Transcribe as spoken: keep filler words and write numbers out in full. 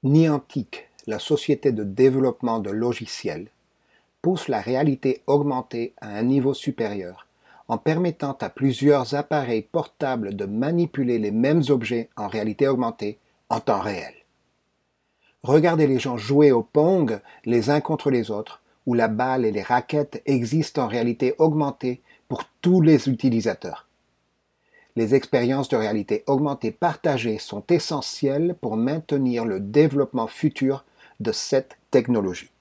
Niantic, la société de développement de logiciels, pousse la réalité augmentée à un niveau supérieur en permettant à plusieurs appareils portables de manipuler les mêmes objets en réalité augmentée en temps réel. Regardez les gens jouer au Pong les uns contre les autres, où la balle et les raquettes existent en réalité augmentée pour tous les utilisateurs. Les expériences de réalité augmentée partagées sont essentielles pour maintenir le développement futur de cette technologie.